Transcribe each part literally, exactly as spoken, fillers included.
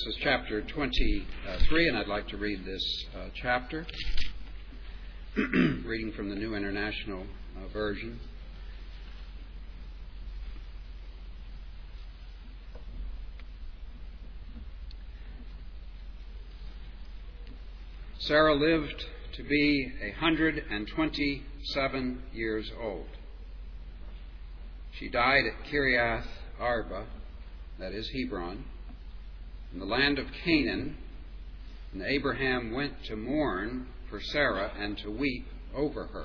is chapter twenty-three, and I'd like to read this uh, chapter, reading from the New International uh, Version. Sarah lived to be a hundred and twenty-seven years old. She died at Kiriath Arba, that is Hebron, in the land of Canaan, and Abraham went to mourn for Sarah and to weep over her.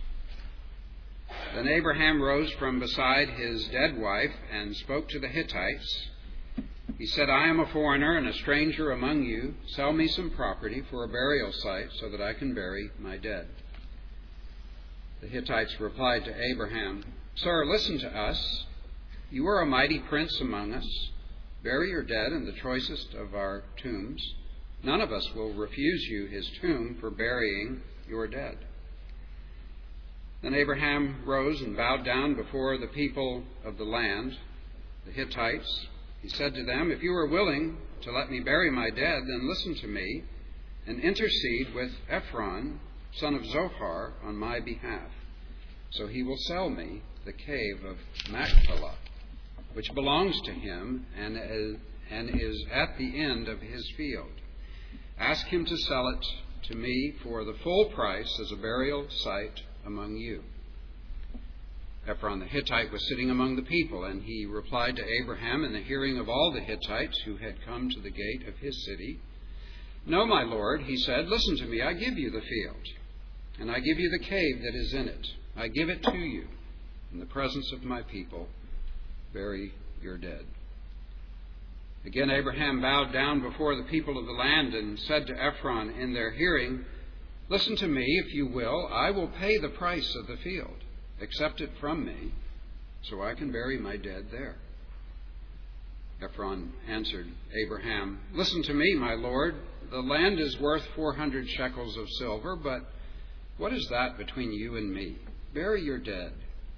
Then Abraham rose from beside his dead wife and spoke to the Hittites. He said, I am a foreigner and a stranger among you. Sell me some property for a burial site so that I can bury my dead. The Hittites replied to Abraham, Sir, listen to us. You are a mighty prince among us. Bury your dead in the choicest of our tombs. None of us will refuse you his tomb for burying your dead. Then Abraham rose and bowed down before the people of the land, the Hittites. He said to them, If you are willing to let me bury my dead, then listen to me and intercede with Ephron, son of Zohar, on my behalf. So he will sell me the cave of Machpelah, which belongs to him and is at the end of his field. Ask him to sell it to me for the full price as a burial site among you. Ephron the Hittite was sitting among the people, and he replied to Abraham in the hearing of all the Hittites who had come to the gate of his city, No, my lord, he said, listen to me, I give you the field, and I give you the cave that is in it. I give it to you in the presence of my people. Bury your dead. Again, Abraham bowed down before the people of the land and said to Ephron in their hearing, Listen to me, if you will. I will pay the price of the field. Accept it from me, so I can bury my dead there. Ephron answered Abraham, Listen to me, my lord. The land is worth four hundred shekels of silver, but what is that between you and me? Bury your dead.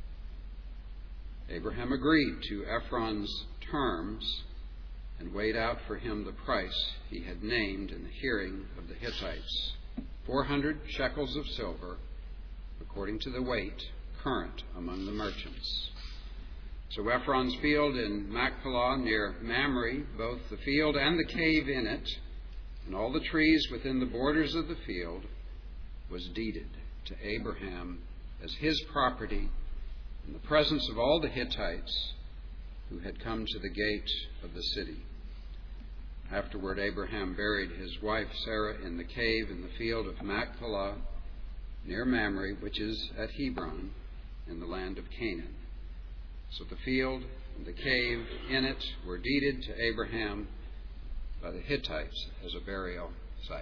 Abraham agreed to Ephron's terms and weighed out for him the price he had named in the hearing of the Hittites, four hundred shekels of silver, according to the weight current among the merchants. So Ephron's field in Machpelah near Mamre, both the field and the cave in it, and all the trees within the borders of the field, was deeded to Abraham as his property in the presence of all the Hittites who had come to the gate of the city. Afterward, Abraham buried his wife Sarah in the cave in the field of Machpelah near Mamre, which is at Hebron, in the land of Canaan. So the field and the cave in it were deeded to Abraham by the Hittites as a burial site.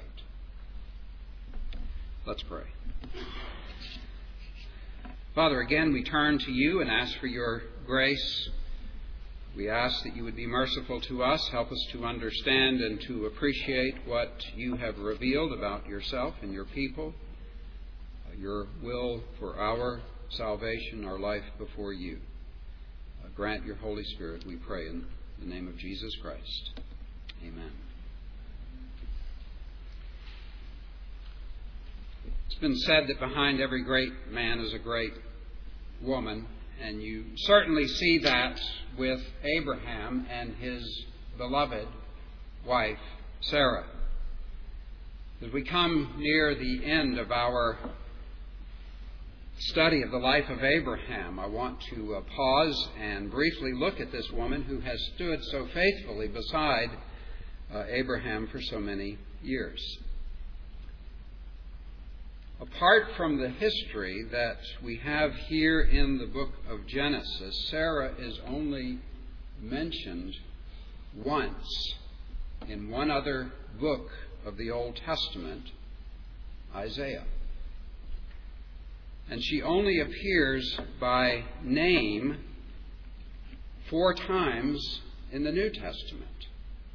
Let's pray. Father, again we turn to you and ask for your grace. We ask that you would be merciful to us, help us to understand and to appreciate what you have revealed about yourself and your people, your will for our salvation, our life before you. Uh, grant your Holy Spirit, we pray, in the name of Jesus Christ. Amen. It's been said that behind every great man is a great woman, and you certainly see that with Abraham and his beloved wife, Sarah. As we come near the end of our study of the life of Abraham, I want to uh, pause and briefly look at this woman who has stood so faithfully beside uh, Abraham for so many years. Apart from the history that we have here in the book of Genesis, Sarah is only mentioned once in one other book of the Old Testament, Isaiah. And she only appears by name four times in the New Testament.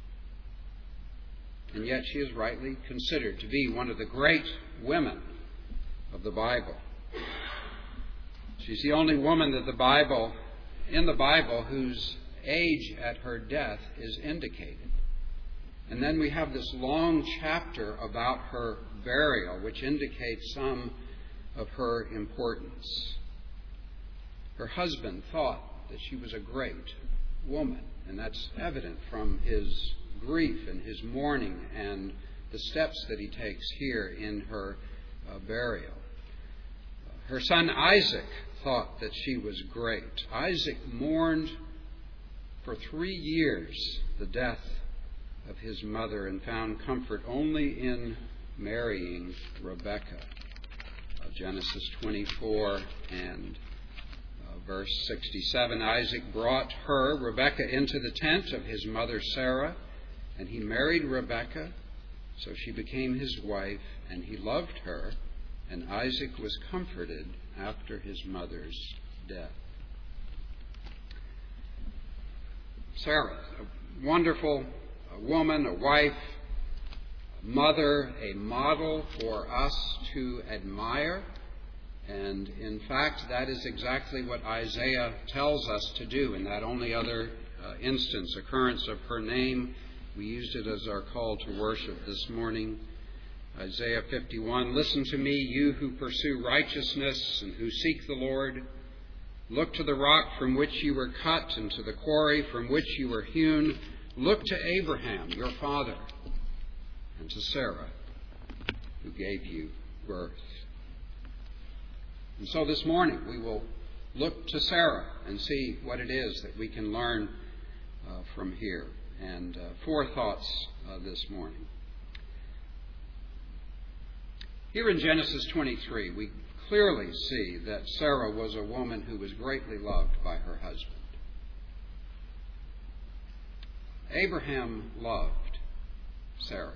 And yet she is rightly considered to be one of the great women of the Bible. She's the only woman that the Bible, in the Bible, whose age at her death is indicated. And then we have this long chapter about her burial, which indicates some of her importance. Her husband thought that she was a great woman, and that's evident from his grief and his mourning and the steps that he takes here in her uh, burial. Her son Isaac thought that she was great. Isaac mourned for three years the death of his mother and found comfort only in marrying Rebekah. Uh, Genesis twenty-four and uh, verse sixty-seven. Isaac brought her, Rebekah, into the tent of his mother Sarah, and he married Rebekah, so she became his wife, and he loved her, and Isaac was comforted after his mother's death. Sarah, a wonderful woman, a wife, a mother, a model for us to admire. And in fact, that is exactly what Isaiah tells us to do. In that only other uh, instance, occurrence of her name, we used it as our call to worship this morning. Isaiah fifty-one, listen to me, you who pursue righteousness and who seek the Lord. Look to the rock from which you were cut and to the quarry from which you were hewn. Look to Abraham, your father, and to Sarah, who gave you birth. And so this morning we will look to Sarah and see what it is that we can learn uh, from here. And uh, four thoughts uh, this morning. Here in Genesis twenty-three, we clearly see that Sarah was a woman who was greatly loved by her husband. Abraham loved Sarah.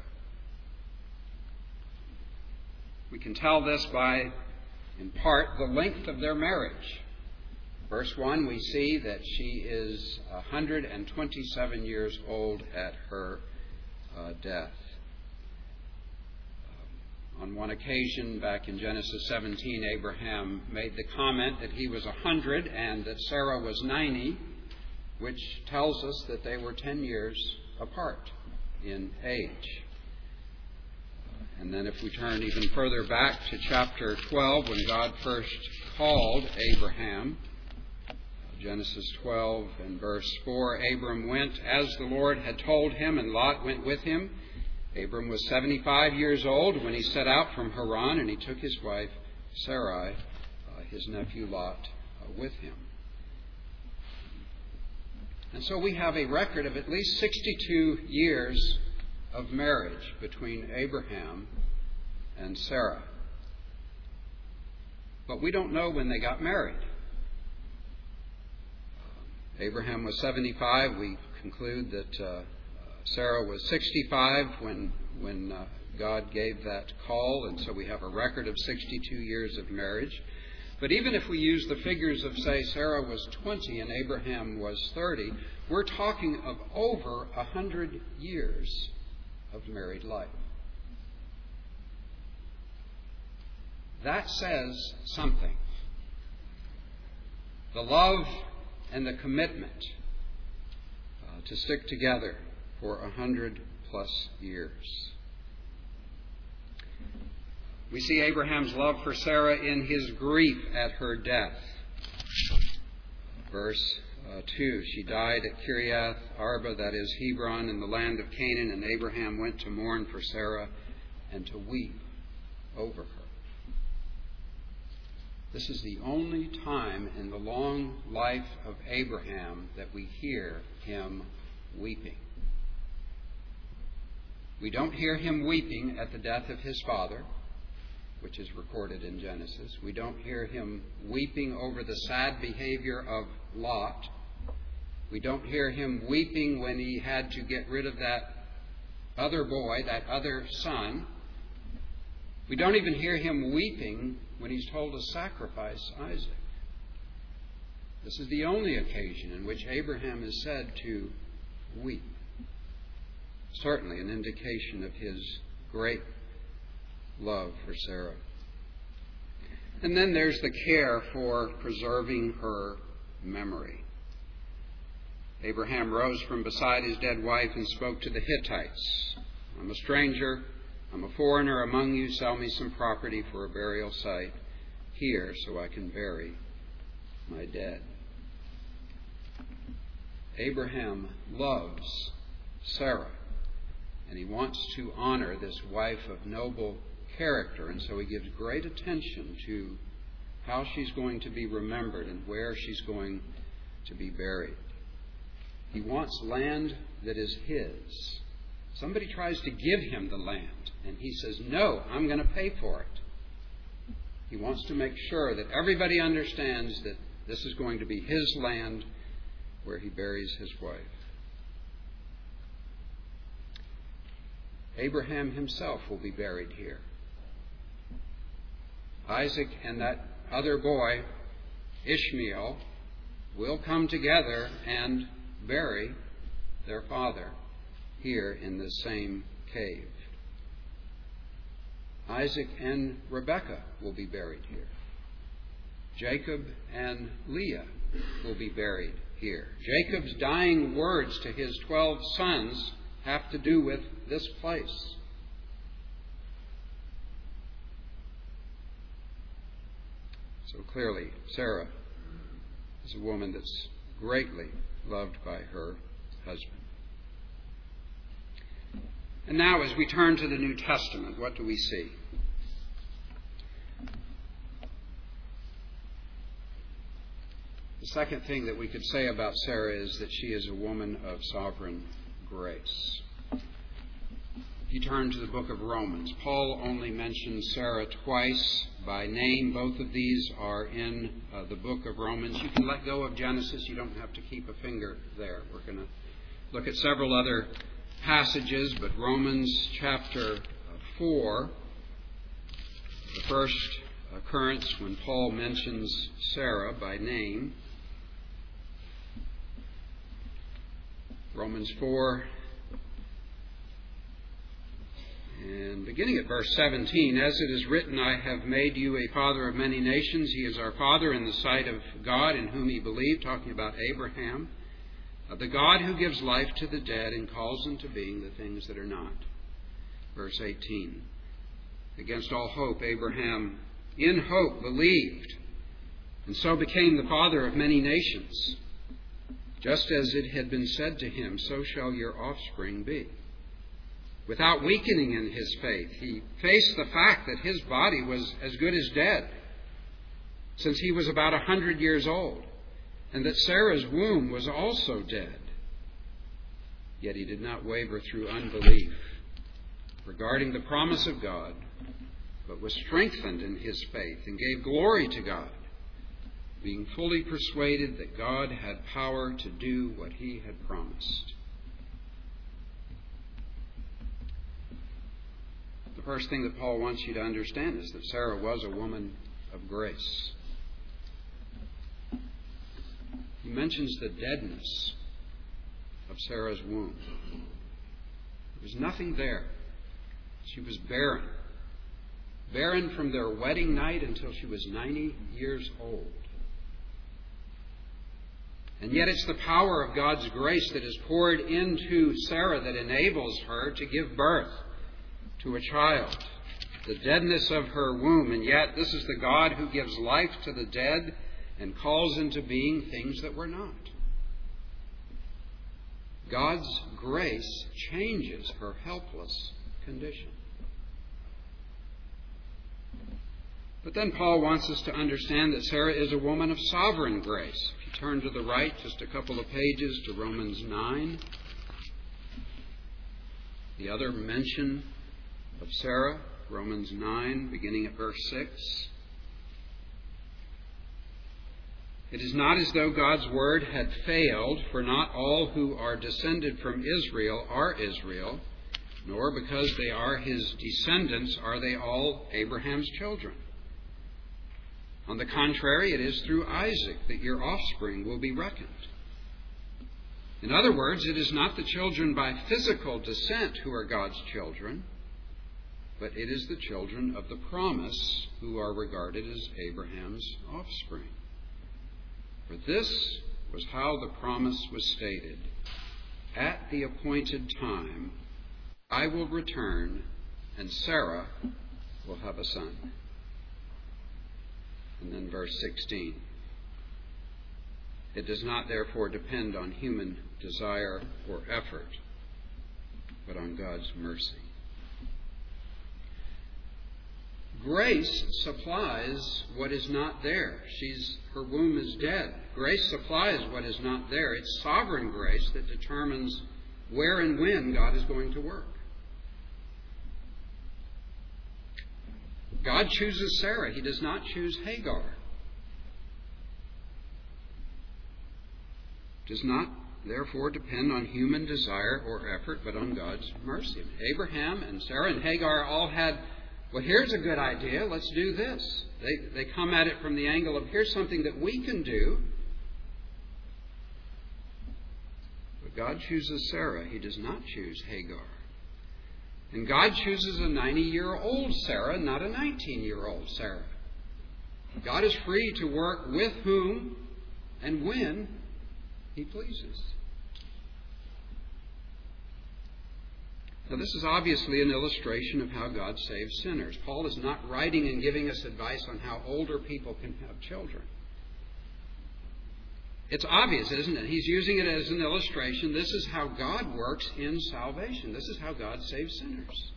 We can tell this by, in part, the length of their marriage. Verse one, we see that she is one hundred twenty-seven years old at her uh, death. On one occasion, back in Genesis seventeen, Abraham made the comment that he was one hundred and that Sarah was ninety, which tells us that they were ten years apart in age. And then if we turn even further back to chapter twelve, when God first called Abraham, Genesis twelve and verse four, Abram went as the Lord had told him, and Lot went with him. Abram was seventy-five years old when he set out from Haran, and he took his wife Sarai, uh, his nephew Lot, uh, with him. And so we have a record of at least sixty-two years of marriage between Abraham and Sarah. But we don't know when they got married. Abraham was seventy-five. We conclude that uh, Sarah was sixty-five when when uh, God gave that call, and so we have a record of sixty-two years of marriage. But even if we use the figures of, say, Sarah was twenty and Abraham was thirty, we're talking of over one hundred years of married life. That says something. The love and the commitment uh, to stick together for a hundred plus years. We see Abraham's love for Sarah in his grief at her death. Verse uh, two, she died at Kiriath Arba, that is Hebron, in the land of Canaan, and Abraham went to mourn for Sarah and to weep over her. This is the only time in the long life of Abraham that we hear him weeping. We don't hear him weeping at the death of his father, which is recorded in Genesis. We don't hear him weeping over the sad behavior of Lot. We don't hear him weeping when he had to get rid of that other boy, that other son. We don't even hear him weeping when he's told to sacrifice Isaac. This is the only occasion in which Abraham is said to weep. Certainly an indication of his great love for Sarah. And then there's the care for preserving her memory. Abraham rose from beside his dead wife and spoke to the Hittites. I'm a stranger, I'm a foreigner among you. Sell me some property for a burial site here so I can bury my dead. Abraham loves Sarah, and he wants to honor this wife of noble character, and so he gives great attention to how she's going to be remembered and where she's going to be buried. He wants land that is his. Somebody tries to give him the land, and he says, no, I'm going to pay for it. He wants to make sure that everybody understands that this is going to be his land where he buries his wife. Abraham himself will be buried here. Isaac and that other boy, Ishmael, will come together and bury their father here in this same cave. Isaac and Rebekah will be buried here. Jacob and Leah will be buried here. Jacob's dying words to his twelve sons have to do with this place. So clearly, Sarah is a woman that's greatly loved by her husband. And now, as we turn to the New Testament, what do we see? The second thing that we could say about Sarah is that she is a woman of sovereign grace. If you turn to the book of Romans, Paul only mentions Sarah twice by name. Both of these are in uh, the book of Romans. You can let go of Genesis. You don't have to keep a finger there. We're going to look at several other passages, but Romans chapter four, the first occurrence when Paul mentions Sarah by name. Romans four, and beginning at verse seventeen, as it is written, I have made you a father of many nations. He is our father in the sight of God, in whom he believed, talking about Abraham, of the God who gives life to the dead and calls into being the things that are not. Verse eighteen, against all hope, Abraham in hope believed, and so became the father of many nations. Just as it had been said to him, so shall your offspring be. Without weakening in his faith, he faced the fact that his body was as good as dead, since he was about a hundred years old, and that Sarah's womb was also dead. Yet he did not waver through unbelief regarding the promise of God, but was strengthened in his faith and gave glory to God, being fully persuaded that God had power to do what he had promised. The first thing that Paul wants you to understand is that Sarah was a woman of grace. He mentions the deadness of Sarah's womb. There was nothing there. She was barren. Barren from their wedding night until she was ninety years old. And yet it's the power of God's grace that is poured into Sarah that enables her to give birth to a child. The deadness of her womb. And yet this is the God who gives life to the dead and calls into being things that were not. God's grace changes her helpless condition. But then Paul wants us to understand that Sarah is a woman of sovereign grace. If you turn to the right just a couple of pages to Romans nine, the other mention of Sarah, Romans nine, beginning at verse six. It is not as though God's word had failed, for not all who are descended from Israel are Israel, nor because they are his descendants are they all Abraham's children. On the contrary, it is through Isaac that your offspring will be reckoned. In other words, it is not the children by physical descent who are God's children, but it is the children of the promise who are regarded as Abraham's offspring. For this was how the promise was stated. At the appointed time, I will return, and Sarah will have a son. And then verse sixteen. It does not therefore depend on human desire or effort, but on God's mercy. Grace supplies what is not there. She's, her womb is dead. Grace supplies what is not there. It's sovereign grace that determines where and when God is going to work. God chooses Sarah. He does not choose Hagar. It does not, therefore, depend on human desire or effort, but on God's mercy. Abraham and Sarah and Hagar all had, well, here's a good idea. Let's do this. They, they come at it from the angle of, here's something that we can do. But God chooses Sarah. He does not choose Hagar. And God chooses a ninety-year-old Sarah, not a nineteen-year-old Sarah. God is free to work with whom and when He pleases. Now, this is obviously an illustration of how God saves sinners. Paul is not writing and giving us advice on how older people can have children. It's obvious, isn't it? He's using it as an illustration. This is how God works in salvation. This is how God saves sinners.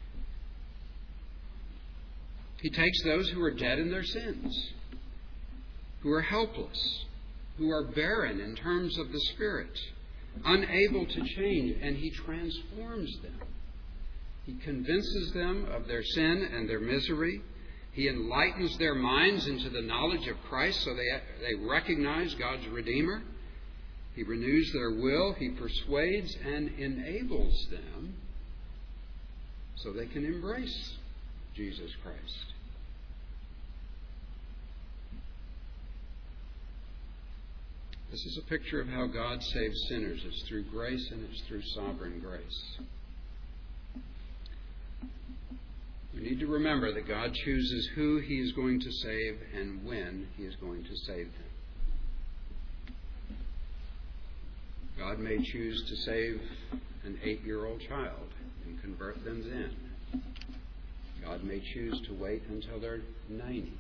He takes those who are dead in their sins, who are helpless, who are barren in terms of the Spirit, unable to change, and He transforms them. He convinces them of their sin and their misery. He enlightens their minds into the knowledge of Christ so they, they recognize God's Redeemer. He renews their will. He persuades and enables them so they can embrace Jesus Christ. This is a picture of how God saves sinners. It's through grace and it's through sovereign grace. We need to remember that God chooses who He is going to save and when He is going to save them. God may choose to save an eight-year-old child and convert them then. God may choose to wait until they're ninety.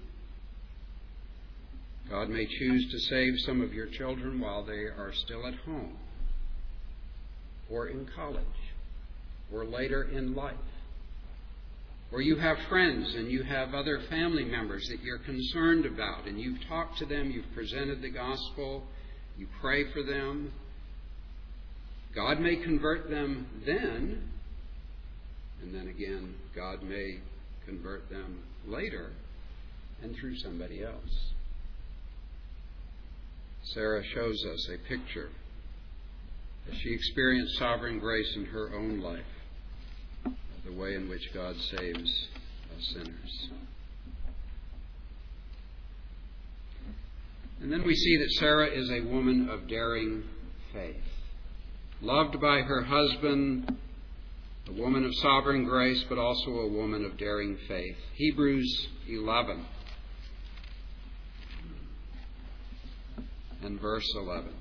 God may choose to save some of your children while they are still at home, or in college, or later in life. Or you have friends and you have other family members that you're concerned about, and you've talked to them, you've presented the gospel, you pray for them. God may convert them then, and then again, God may convert them later and through somebody else. Sarah shows us a picture as she experienced sovereign grace in her own life, of the way in which God saves us sinners. And then we see that Sarah is a woman of daring faith. Loved by her husband, a woman of sovereign grace, but also a woman of daring faith. Hebrews eleven and verse eleven.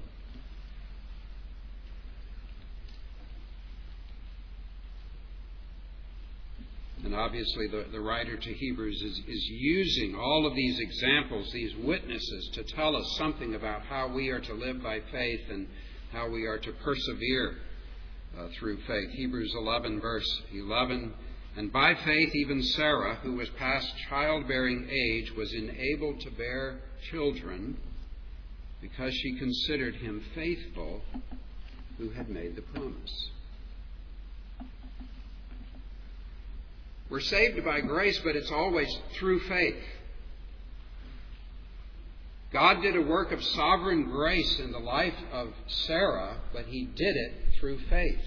And obviously the, the writer to Hebrews is, is using all of these examples, these witnesses, to tell us something about how we are to live by faith and how we are to persevere uh, through faith. Hebrews eleven, verse eleven. And by faith even Sarah, who was past childbearing age, was enabled to bear children because she considered him faithful who had made the promise. We're saved by grace, but it's always through faith. God did a work of sovereign grace in the life of Sarah, but He did it through faith.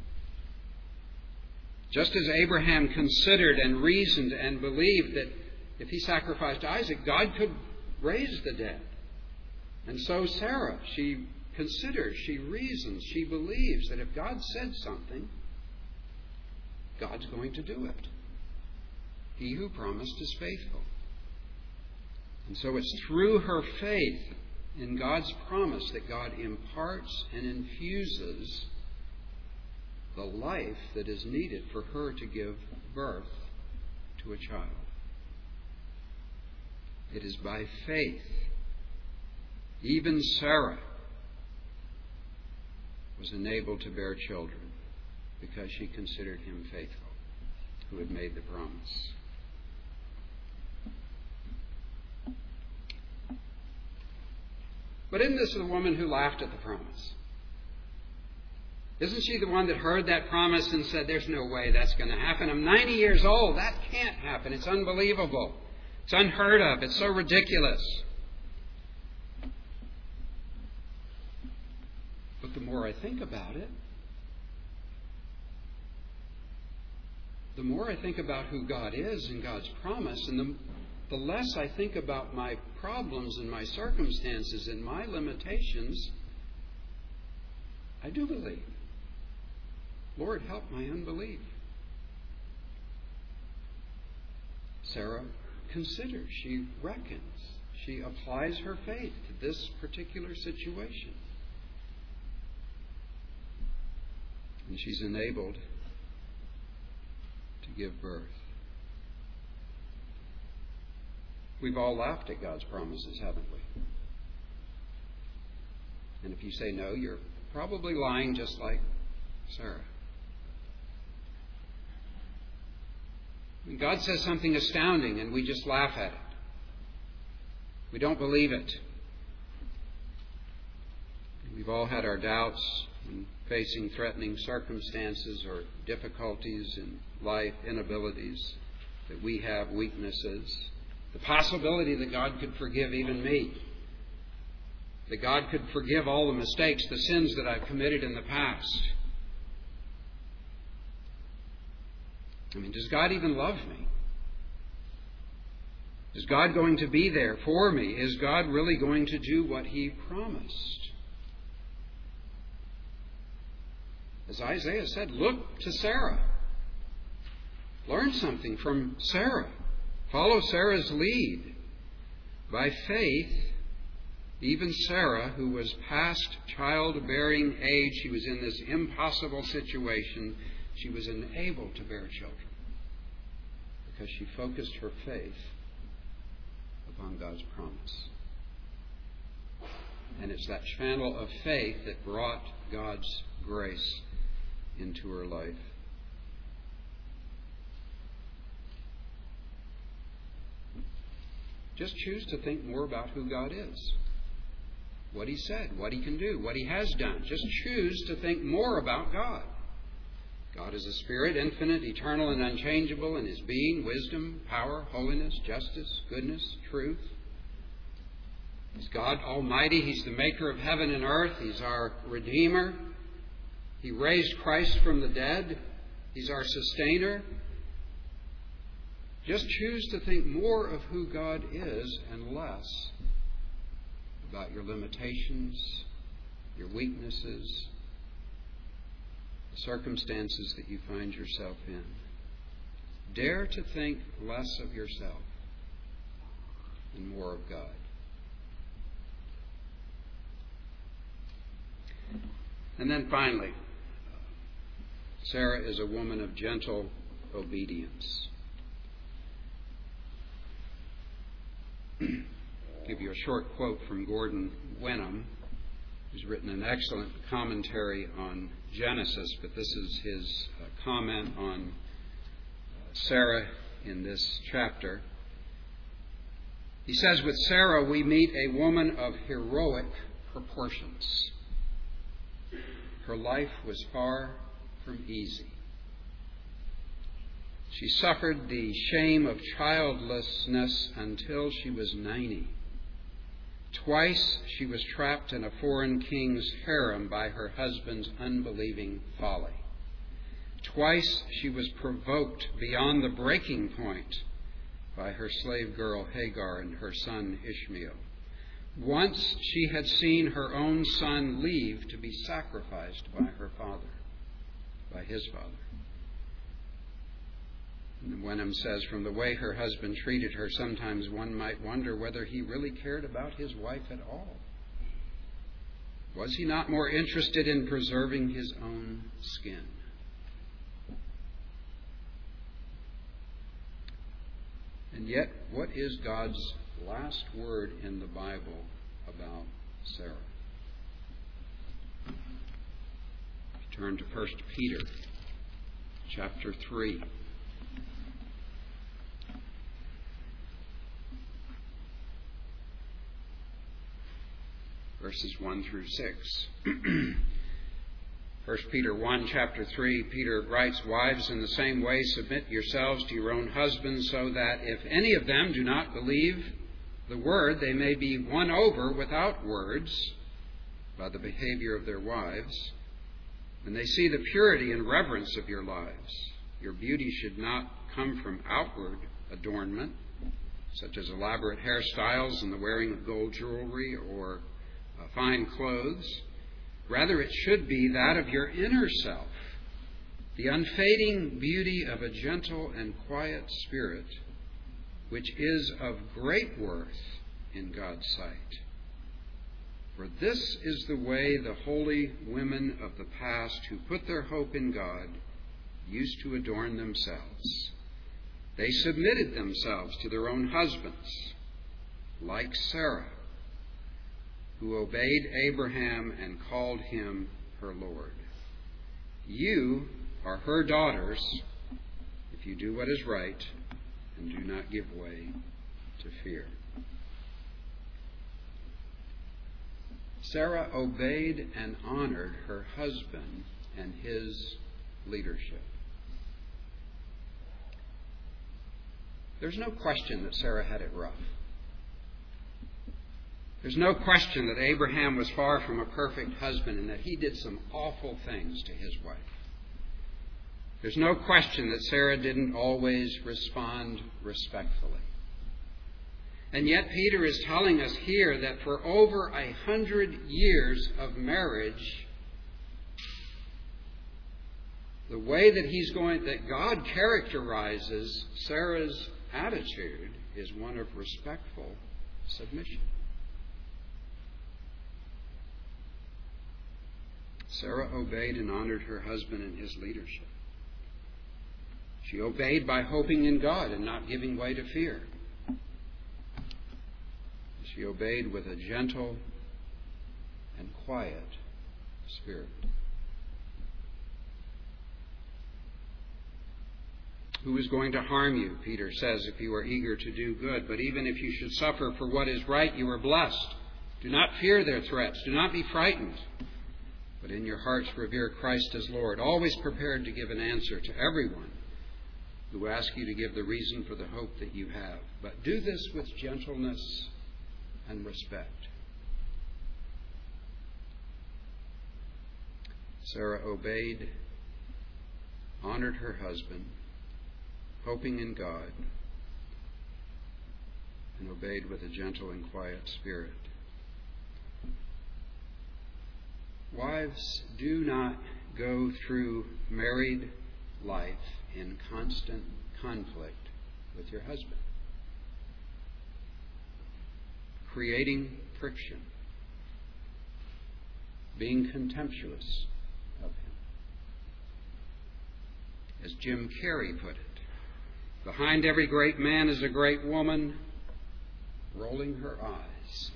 Just as Abraham considered and reasoned and believed that if he sacrificed Isaac, God could raise the dead. And so Sarah, she considers, she reasons, she believes that if God said something, God's going to do it. He who promised is faithful. And so it's through her faith in God's promise that God imparts and infuses the life that is needed for her to give birth to a child. It is by faith. Even Sarah was enabled to bear children because she considered him faithful, who had made the promise. But isn't this the woman who laughed at the promise? Isn't she the one that heard that promise and said, there's no way that's going to happen? I'm ninety years old. That can't happen. It's unbelievable. It's unheard of. It's so ridiculous. But the more I think about it, the more I think about who God is and God's promise, and the, the less I think about my problems and my circumstances and my limitations, I do believe. Lord, help my unbelief. Sarah considers, she reckons, she applies her faith to this particular situation. And she's enabled to give birth. We've all laughed at God's promises, haven't we? And if you say no, you're probably lying just like Sarah. When God says something astounding and we just laugh at it. We don't believe it. We've all had our doubts when facing threatening circumstances or difficulties in life, inabilities, that we have weaknesses. The possibility that God could forgive even me. That God could forgive all the mistakes, the sins that I've committed in the past. I mean, does God even love me? Is God going to be there for me? Is God really going to do what He promised? As Isaiah said, look to Sarah. Learn something from Sarah. Follow Sarah's lead. By faith, even Sarah, who was past childbearing age, she was in this impossible situation, she was enabled to bear children because she focused her faith upon God's promise. And it's that channel of faith that brought God's grace into her life. Just choose to think more about who God is. What He said, what He can do, what He has done. Just choose to think more about God. God is a spirit, infinite, eternal, and unchangeable in His being, wisdom, power, holiness, justice, goodness, truth. He's God Almighty. He's the maker of heaven and earth. He's our Redeemer. He raised Christ from the dead. He's our sustainer. Just choose to think more of who God is and less about your limitations, your weaknesses, the circumstances that you find yourself in. Dare to think less of yourself and more of God. And then finally, Sarah is a woman of gentle obedience. I'll give you a short quote from Gordon Wenham, who's written an excellent commentary on Genesis, but this is his uh, comment on uh, Sarah in this chapter. He says, with Sarah we meet a woman of heroic proportions. Her life was far from easy. She suffered the shame of childlessness until she was ninety. Twice she was trapped in a foreign king's harem by her husband's unbelieving folly. Twice she was provoked beyond the breaking point by her slave girl Hagar and her son Ishmael. Once she had seen her own son leave to be sacrificed by her father, by his father. And Wenham says, from the way her husband treated her, sometimes one might wonder whether he really cared about his wife at all. Was he not more interested in preserving his own skin? And yet, what is God's last word in the Bible about Sarah? Turn to First Peter chapter three. Verses one through six. First Peter one, chapter three, Peter writes, "Wives, in the same way submit yourselves to your own husbands, so that if any of them do not believe the word, they may be won over without words by the behavior of their wives. When they see the purity and reverence of your lives, your beauty should not come from outward adornment, such as elaborate hairstyles and the wearing of gold jewelry or uh, fine clothes. Rather, it should be that of your inner self, the unfading beauty of a gentle and quiet spirit, which is of great worth in God's sight. For this is the way the holy women of the past who put their hope in God used to adorn themselves. They submitted themselves to their own husbands, like Sarah, who obeyed Abraham and called him her Lord. You are her daughters if you do what is right and do not give way to fear." Sarah obeyed and honored her husband and his leadership. There's no question that Sarah had it rough. There's no question that Abraham was far from a perfect husband and that he did some awful things to his wife. There's no question that Sarah didn't always respond respectfully. And yet Peter is telling us here that for over a hundred years of marriage, the way that he's going, that God characterizes Sarah's attitude is one of respectful submission. Sarah obeyed and honored her husband and his leadership. She obeyed by hoping in God and not giving way to fear. She obeyed with a gentle and quiet spirit. Who is going to harm you, Peter says, if you are eager to do good? But even if you should suffer for what is right, you are blessed. Do not fear their threats. Do not be frightened. But in your hearts revere Christ as Lord, always prepared to give an answer to everyone who asks you to give the reason for the hope that you have. But do this with gentleness and respect. Sarah obeyed, honored her husband, hoping in God, and obeyed with a gentle and quiet spirit. Wives, do not go through married life in constant conflict with your husband, creating friction, being contemptuous of him. As Jim Carrey put it, behind every great man is a great woman rolling her eyes.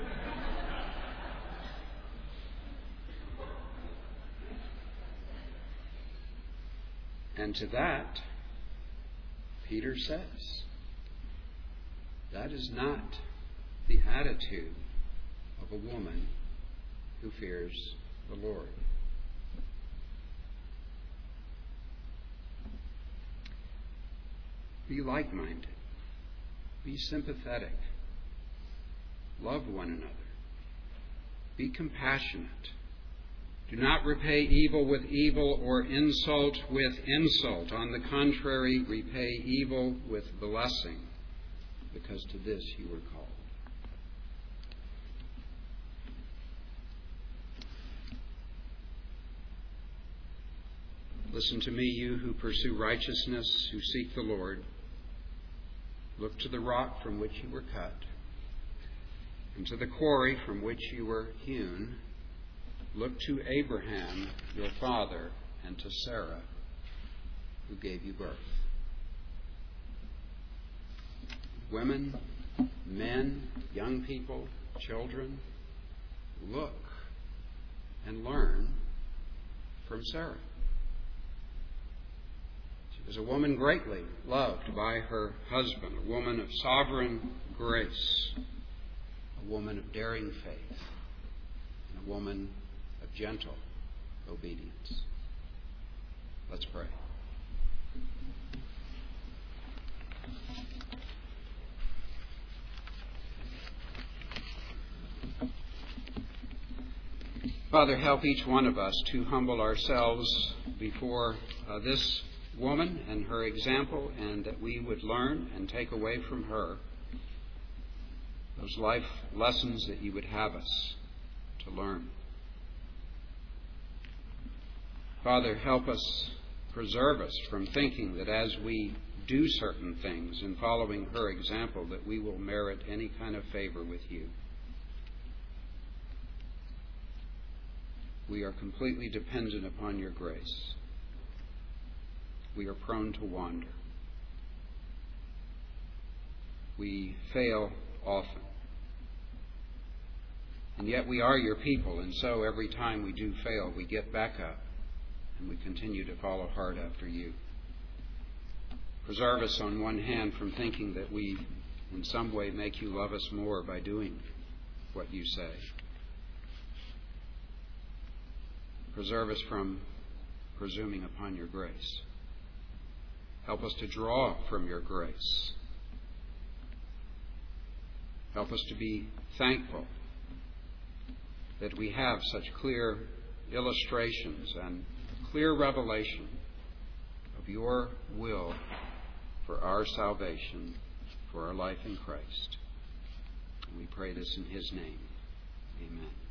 And to that, Peter says, that is not the attitude of a woman who fears the Lord. Be like-minded. Be sympathetic. Love one another. Be compassionate. Do not repay evil with evil or insult with insult. On the contrary, repay evil with blessing, because to this you were called. Listen to me, you who pursue righteousness, who seek the Lord. Look to the rock from which you were cut, and to the quarry from which you were hewn. look to Abraham, your father, and to Sarah, who gave you birth. Women, men, young people, children, look and learn from Sarah. She was a woman greatly loved by her husband, a woman of sovereign grace, a woman of daring faith, and a woman of gentle obedience. Let's pray. Father, help each one of us to humble ourselves before uh, this woman and her example, and that we would learn and take away from her those life lessons that you would have us to learn. Father, help us, preserve us from thinking that as we do certain things in following her example, that we will merit any kind of favor with you. We are completely dependent upon your grace. We are prone to wander. We fail often. And yet we are your people, and so every time we do fail, we get back up and we continue to follow hard after you. Preserve us on one hand from thinking that we in some way make you love us more by doing what you say. Preserve us from presuming upon your grace. Help us to draw from your grace. Help us to be thankful that we have such clear illustrations and clear revelation of your will for our salvation, for our life in Christ. And we pray this in his name. Amen.